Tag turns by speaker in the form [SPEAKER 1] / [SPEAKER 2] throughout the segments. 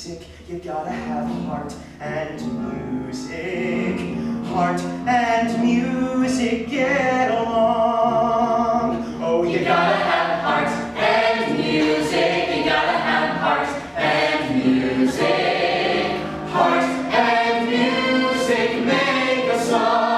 [SPEAKER 1] music, you gotta have heart and music. Heart and music get along. Oh, you gotta have heart and music. You gotta have heart and music. Heart and music make a song.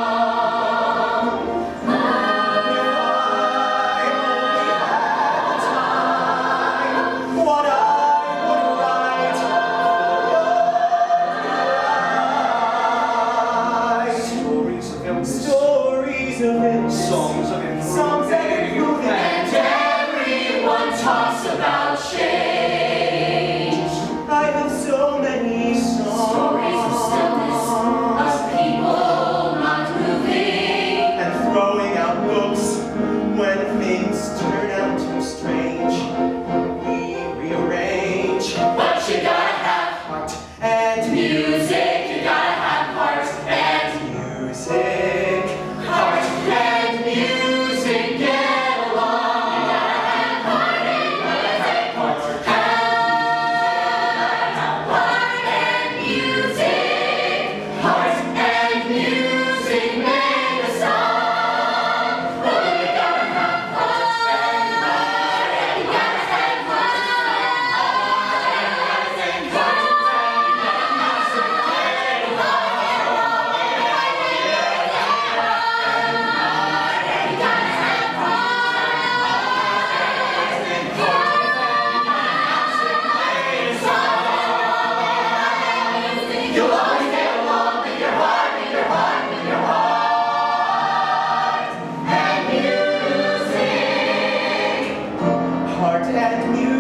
[SPEAKER 1] Stories of it, songs of improvement, and everyone talks about change. I have so many songs, stories of stillness, of people not moving, and throwing out books when things turn out too strange. We rearrange, but you gotta have heart and music. You gotta have heart and music. Heart and music get along. You gotta have heart and music. Heart and music. Heart and music make a song. Oh, you gotta have heart and music. You gotta have heart and music. You'll always get along with your heart, with your heart, with your heart and music. Heart and music.